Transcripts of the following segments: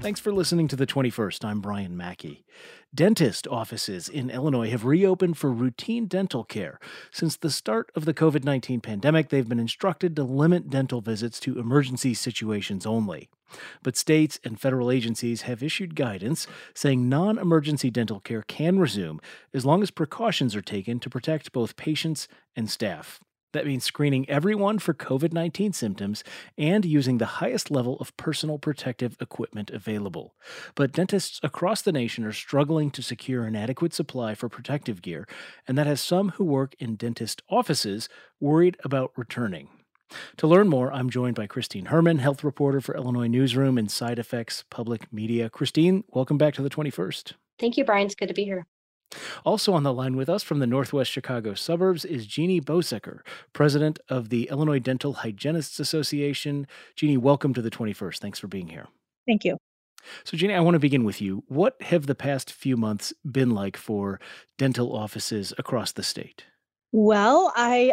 Thanks for listening to the 21st. I'm Brian Mackey. Dentist offices in Illinois have reopened for routine dental care. Since the start of the COVID 19 pandemic, they've been instructed to limit dental visits to emergency situations only. But states and federal agencies have issued guidance saying non emergency dental care can resume as long as precautions are taken to protect both patients and staff. That means screening everyone for COVID 19 symptoms and using the highest level of personal protective equipment available. But dentists across the nation are struggling to secure an adequate supply for protective gear, and that has some who work in dentist offices worried about returning. To learn more, I'm joined by Christine Herman, health reporter for Illinois Newsroom and Side Effects Public Media. Christine, welcome back to the 21st. Thank you, Brian. It's good to be here. Also on the line with us from the Northwest Chicago suburbs is Jeannie Bosecker, president of the Illinois Dental Hygienists Association. Jeannie, welcome to the 21st. Thanks for being here. Thank you. So, Jeannie, I want to begin with you. What have the past few months been like for dental offices across the state? Well,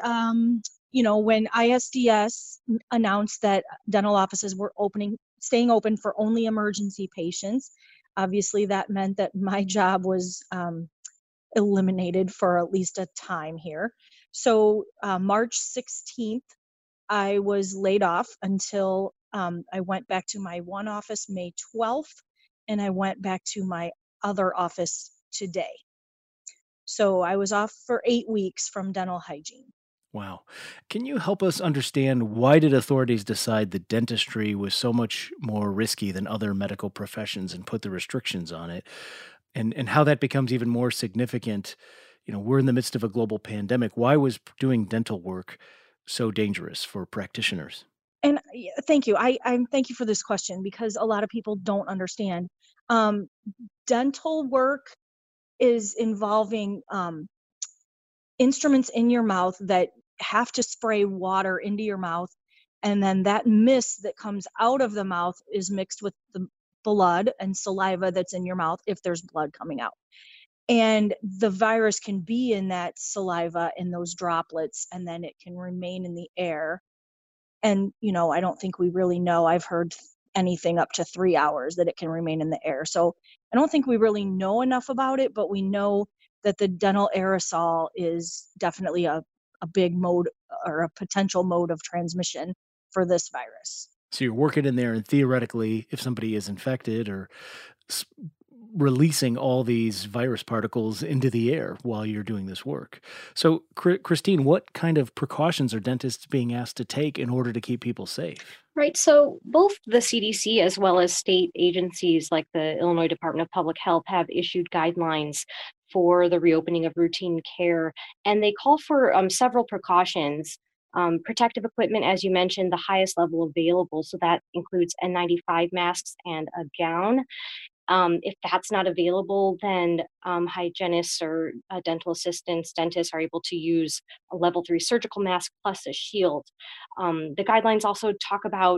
when ISDS announced that dental offices were staying open for only emergency patients, obviously that meant that my job was eliminated for at least a time here. So March 16th, I was laid off until I went back to my one office May 12th, and I went back to my other office today. So I was off for 8 weeks from dental hygiene. Wow. Can you help us understand why did authorities decide that dentistry was so much more risky than other medical professions and put the restrictions on it? And how that becomes even more significant. We're in the midst of a global pandemic. Why was doing dental work so dangerous for practitioners? And thank you. I thank you for this question because a lot of people don't understand. Um, Dental work is involving instruments in your mouth that have to spray water into your mouth, and then that mist that comes out of the mouth is mixed with the blood and saliva that's in your mouth if there's blood coming out. And the virus can be in that saliva in those droplets, and then it can remain in the air. And, I don't think we really know. I've heard anything up to 3 hours that it can remain in the air. So I don't think we really know enough about it, but we know that the dental aerosol is definitely a big mode or a potential mode of transmission for this virus. So you're working in there, and theoretically, if somebody is infected or s- releasing all these virus particles into the air while you're doing this work. So, Christine, what kind of precautions are dentists being asked to take in order to keep people safe? Right. So both the CDC as well as state agencies like the Illinois Department of Public Health have issued guidelines for the reopening of routine care, and they call for several precautions. Protective equipment, as you mentioned, the highest level available. So that includes N95 masks and a gown. If that's not available, then hygienists or dental assistants, dentists are able to use a level 3 surgical mask plus a shield. The guidelines also talk about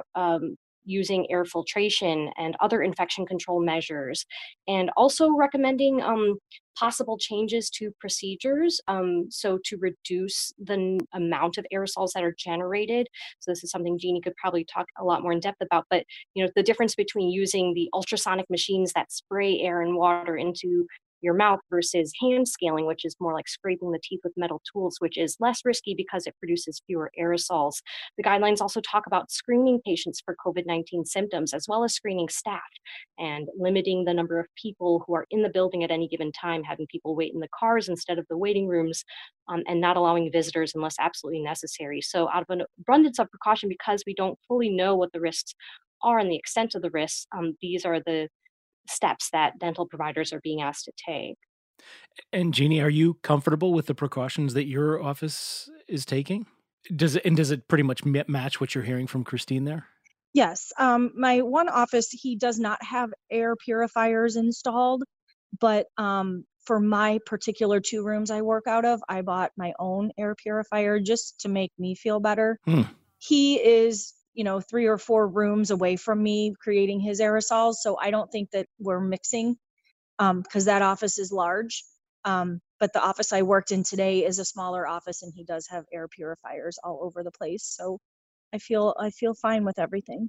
using air filtration and other infection control measures, and also recommending possible changes to procedures. So to reduce the amount of aerosols that are generated. So this is something Jeannie could probably talk a lot more in depth about, but the difference between using the ultrasonic machines that spray air and water into your mouth versus hand scaling, which is more like scraping the teeth with metal tools, which is less risky because it produces fewer aerosols. The guidelines also talk about screening patients for COVID-19 symptoms, as well as screening staff and limiting the number of people who are in the building at any given time, having people wait in the cars instead of the waiting rooms, and not allowing visitors unless absolutely necessary. So out of an abundance of precaution, because we don't fully know what the risks are and the extent of the risks, these are the steps that dental providers are being asked to take. And Jeannie, are you comfortable with the precautions that your office is taking? Does it pretty much match what you're hearing from Christine there? Yes, my one office, he does not have air purifiers installed, but for my particular 2 rooms I work out of, I bought my own air purifier just to make me feel better. Hmm. He is, 3 or 4 rooms away from me creating his aerosols, so I don't think that we're mixing because that office is large. But the office I worked in today is a smaller office, and he does have air purifiers all over the place. So I feel fine with everything.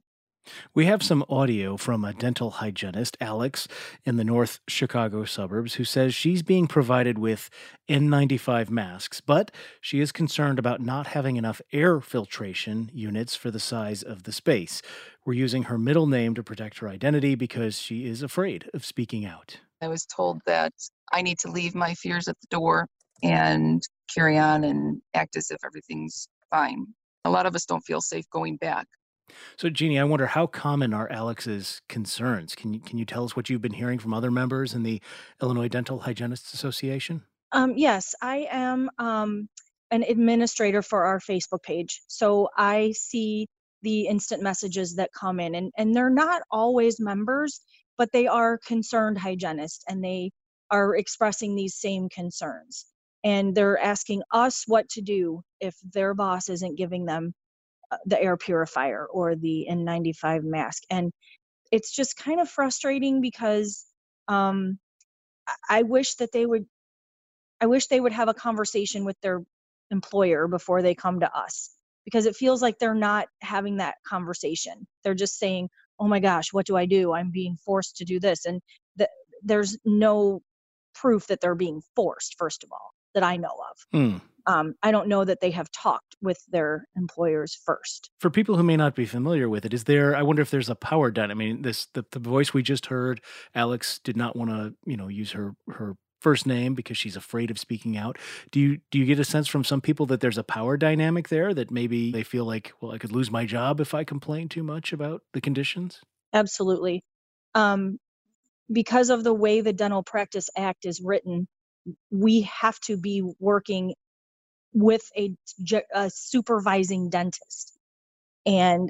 We have some audio from a dental hygienist, Alex, in the North Chicago suburbs, who says she's being provided with N95 masks, but she is concerned about not having enough air filtration units for the size of the space. We're using her middle name to protect her identity because she is afraid of speaking out. I was told that I need to leave my fears at the door and carry on and act as if everything's fine. A lot of us don't feel safe going back. So, Jeannie, I wonder how common are Alex's concerns? Can you tell us what you've been hearing from other members in the Illinois Dental Hygienists Association? Yes, I am an administrator for our Facebook page. So I see the instant messages that come in, and they're not always members, but they are concerned hygienists and they are expressing these same concerns. And they're asking us what to do if their boss isn't giving them the air purifier or the N95 mask. And it's just kind of frustrating because um, I wish that they would have a conversation with their employer before they come to us, because it feels like they're not having that conversation. They're just saying, "Oh my gosh, what do I do? I'm being forced to do this." And there's no proof that they're being forced, first of all, that I know of. Hmm. I don't know that they have talked with their employers first. For people who may not be familiar with it, I wonder if there's a power dynamic. I mean, the voice we just heard, Alex did not want to, use her first name because she's afraid of speaking out. Do you get a sense from some people that there's a power dynamic there, that maybe they feel like, well, I could lose my job if I complain too much about the conditions? Absolutely. Um, because of the way the Dental Practice Act is written, we have to be working with a supervising dentist. And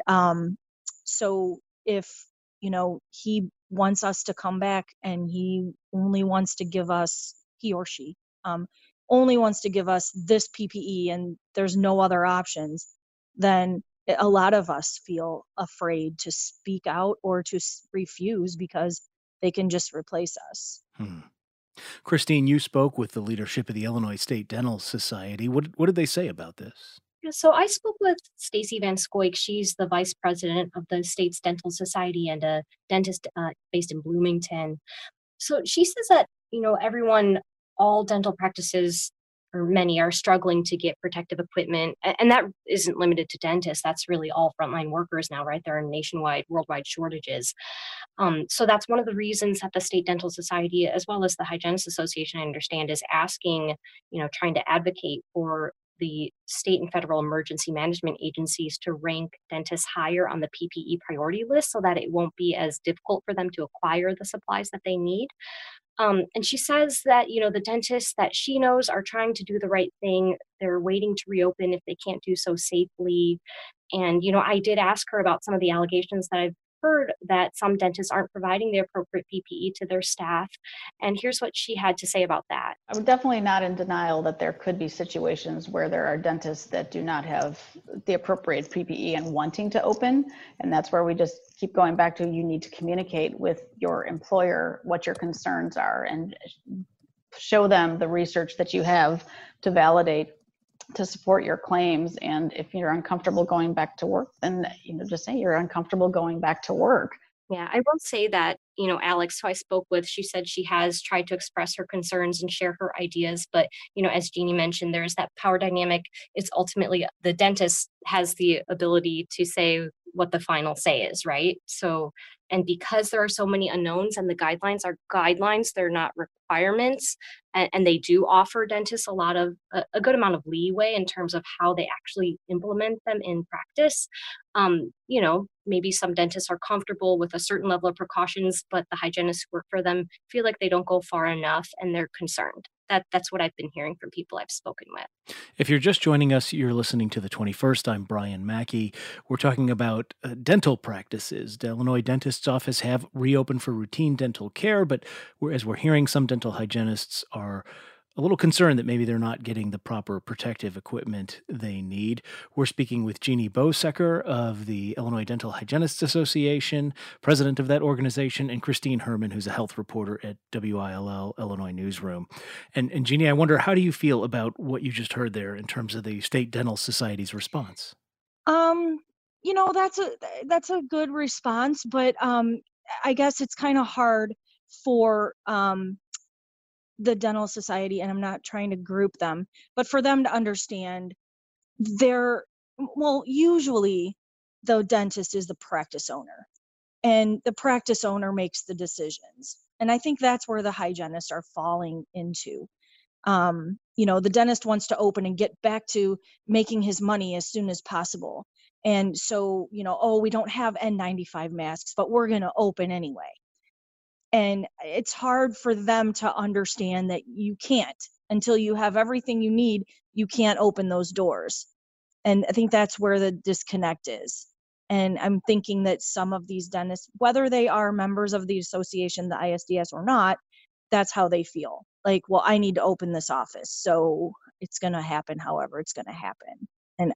so if, he wants us to come back and he or she only wants to give us this PPE and there's no other options, then a lot of us feel afraid to speak out or to refuse because they can just replace us. Hmm. Christine, you spoke with the leadership of the Illinois State Dental Society. What did they say about this? Yeah, so I spoke with Stacy Van Scoik. She's the vice president of the state's dental society and a dentist based in Bloomington. So she says that, all dental practices, or many, are struggling to get protective equipment. And that isn't limited to dentists. That's really all frontline workers now, right? There are nationwide, worldwide shortages. So that's one of the reasons that the State Dental Society, as well as the Hygienists Association, I understand, is asking, trying to advocate for the state and federal emergency management agencies to rank dentists higher on the PPE priority list so that it won't be as difficult for them to acquire the supplies that they need. And she says that, the dentists that she knows are trying to do the right thing. They're waiting to reopen if they can't do so safely. And, I did ask her about some of the allegations that I've heard, that some dentists aren't providing the appropriate PPE to their staff. And here's what she had to say about that. I'm definitely not in denial that there could be situations where there are dentists that do not have the appropriate PPE and wanting to open. And that's where we just keep going back to, you need to communicate with your employer what your concerns are and show them the research that you have to validate, to support your claims. And if you're uncomfortable going back to work, then just say you're uncomfortable going back to work. Yeah, I will say that, Alex, who I spoke with, she said she has tried to express her concerns and share her ideas. But, as Jeannie mentioned, there's that power dynamic. It's ultimately the dentist has the ability to say what the final say is, right? So, and because there are so many unknowns and the guidelines are guidelines, they're not requirements. And they do offer dentists a good amount of leeway in terms of how they actually implement them in practice. Maybe some dentists are comfortable with a certain level of precautions, but the hygienists who work for them feel like they don't go far enough and they're concerned. That's what I've been hearing from people I've spoken with. If you're just joining us, you're listening to The 21st. I'm Brian Mackey. We're talking about dental practices. The Illinois Dentist's Office have reopened for routine dental care, but as we're hearing, some dental hygienists are a little concerned that maybe they're not getting the proper protective equipment they need. We're speaking with Jeannie Bosecker of the Illinois Dental Hygienists Association, president of that organization, and Christine Herman, who's a health reporter at WILL Illinois Newsroom. And Jeannie, I wonder, how do you feel about what you just heard there in terms of the State Dental Society's response? That's a good response, but I guess it's kind of hard for the dental society, and I'm not trying to group them, but for them to understand they're usually the dentist is the practice owner, and the practice owner makes the decisions. And I think that's where the hygienists are falling into. The dentist wants to open and get back to making his money as soon as possible. And so, oh, we don't have N95 masks, but we're going to open anyway. And it's hard for them to understand that you can't, until you have everything you need, you can't open those doors. And I think that's where the disconnect is. And I'm thinking that some of these dentists, whether they are members of the association, the ISDS, or not, that's how they feel. Like, well, I need to open this office, so it's going to happen however it's going to happen. And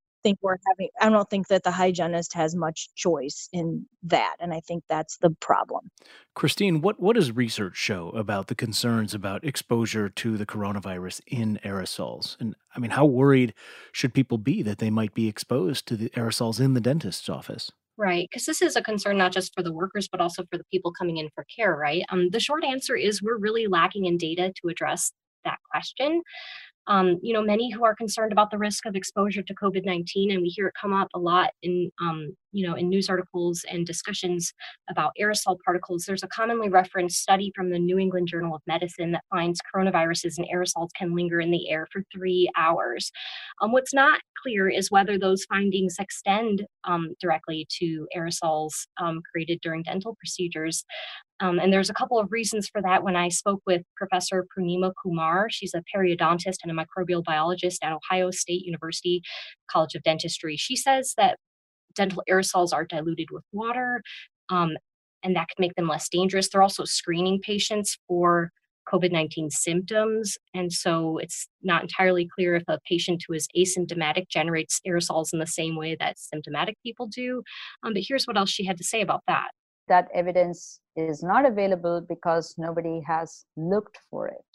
I don't think that the hygienist has much choice in that. And I think that's the problem. Christine, what does research show about the concerns about exposure to the coronavirus in aerosols? And I mean, how worried should people be that they might be exposed to the aerosols in the dentist's office? Right, because this is a concern not just for the workers, but also for the people coming in for care, right? The short answer is we're really lacking in data to address that question. Many who are concerned about the risk of exposure to COVID-19, and we hear it come up a lot in, in news articles and discussions about aerosol particles. There's a commonly referenced study from the New England Journal of Medicine that finds coronaviruses and aerosols can linger in the air for 3 hours. What's not clear is whether those findings extend directly to aerosols created during dental procedures. And there's a couple of reasons for that. When I spoke with Professor Purnima Kumar, she's a periodontist and a microbial biologist at Ohio State University College of Dentistry, she says that dental aerosols are diluted with water, um, and that could make them less dangerous. They're also screening patients for COVID-19 symptoms. And so it's not entirely clear if a patient who is asymptomatic generates aerosols in the same way that symptomatic people do. But here's what else she had to say about that. That evidence is not available because nobody has looked for it.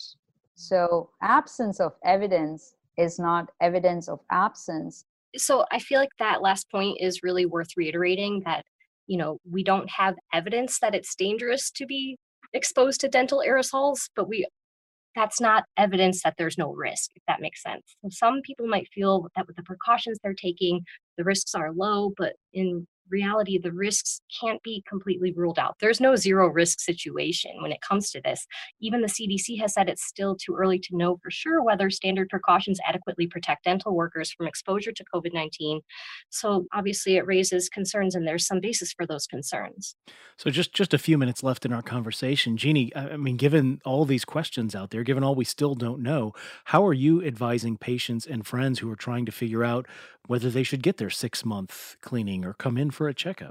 So absence of evidence is not evidence of absence. So I feel like that last point is really worth reiterating, that, we don't have evidence that it's dangerous to be exposed to dental aerosols, but that's not evidence that there's no risk, if that makes sense. So some people might feel that with the precautions they're taking, the risks are low, but in reality, the risks can't be completely ruled out. There's no zero risk situation when it comes to this. Even the CDC has said it's still too early to know for sure whether standard precautions adequately protect dental workers from exposure to COVID-19. So obviously it raises concerns, and there's some basis for those concerns. So just a few minutes left in our conversation. Jeannie, I mean, given all these questions out there, given all we still don't know, how are you advising patients and friends who are trying to figure out whether they should get their 6-month cleaning or come in for a checkup?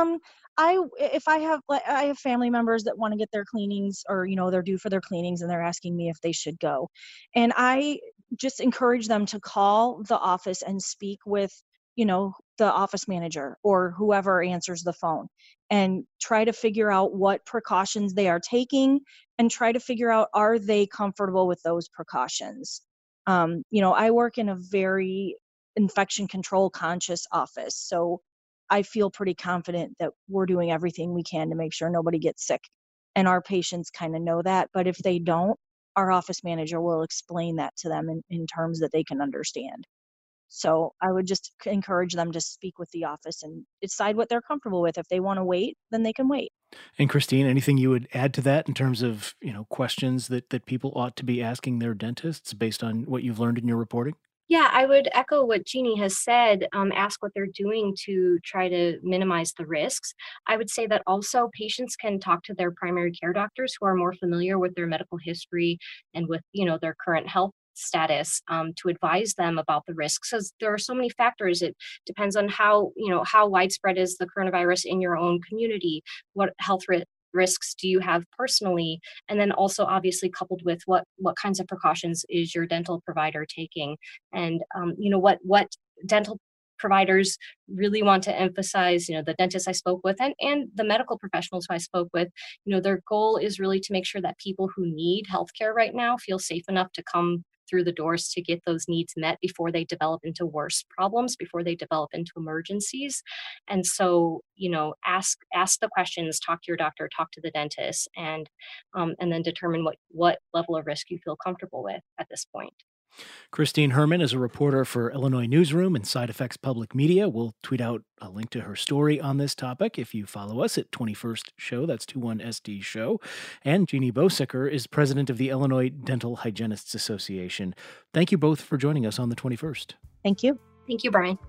I have family members that want to get their cleanings, or they're due for their cleanings, and they're asking me if they should go. And I just encourage them to call the office and speak with, the office manager or whoever answers the phone, and try to figure out what precautions they are taking, and try to figure out, are they comfortable with those precautions? I work in a very infection control conscious office, so I feel pretty confident that we're doing everything we can to make sure nobody gets sick. And our patients kind of know that. But if they don't, our office manager will explain that to them in terms that they can understand. So I would just encourage them to speak with the office and decide what they're comfortable with. If they want to wait, then they can wait. And Christine, anything you would add to that in terms of, questions that people ought to be asking their dentists based on what you've learned in your reporting? Yeah, I would echo what Jeannie has said. Ask what they're doing to try to minimize the risks. I would say that also patients can talk to their primary care doctors who are more familiar with their medical history and with, their current health status, to advise them about the risks. Because there are so many factors. It depends on how widespread is the coronavirus in your own community, what health risks do you have personally, and then also obviously coupled with what kinds of precautions is your dental provider taking, and what dental providers really want to emphasize. The dentists I spoke with, and the medical professionals who I spoke with, their goal is really to make sure that people who need healthcare right now feel safe enough to come through the doors to get those needs met before they develop into worse problems, before they develop into emergencies. And so, ask the questions, talk to your doctor, talk to the dentist, and then determine what level of risk you feel comfortable with at this point. Christine Herman is a reporter for Illinois Newsroom and Side Effects Public Media. We'll tweet out a link to her story on this topic if you follow us at 21st Show. That's 21SD Show. And Jeannie Bosicker is president of the Illinois Dental Hygienists Association. Thank you both for joining us on the 21st. Thank you. Thank you, Brian.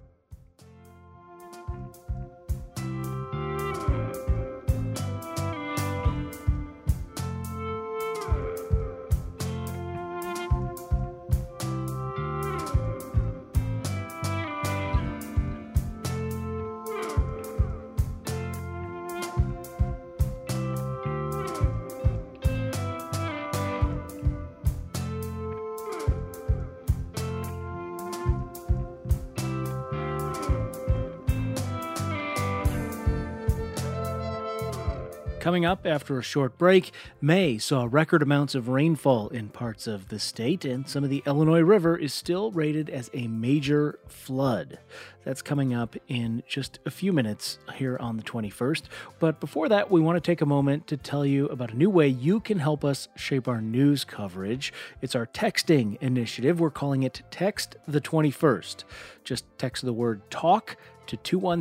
Coming up after a short break, May saw record amounts of rainfall in parts of the state, and some of the Illinois River is still rated as a major flood. That's coming up in just a few minutes here on the 21st. But before that, we want to take a moment to tell you about a new way you can help us shape our news coverage. It's our texting initiative. We're calling it Text the 21st. Just text the word TALK to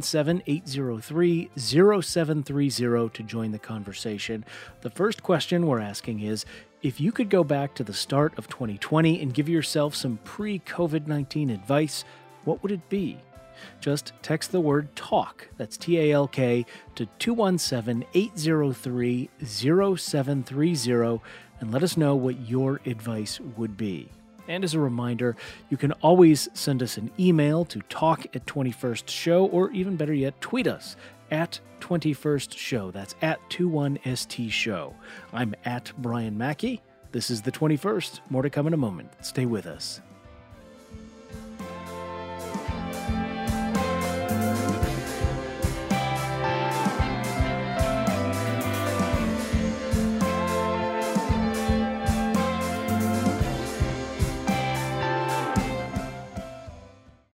217-803-0730 to join the conversation. The first question we're asking is, if you could go back to the start of 2020 and give yourself some pre-COVID-19 advice, what would it be? Just text the word TALK, that's TALK, to 217-803-0730 and let us know what your advice would be. And as a reminder, you can always send us an email to talk@21stshow, or even better yet, tweet us at 21stshow. That's at 21ST Show. I'm at Brian Mackey. This is the 21st. More to come in a moment. Stay with us.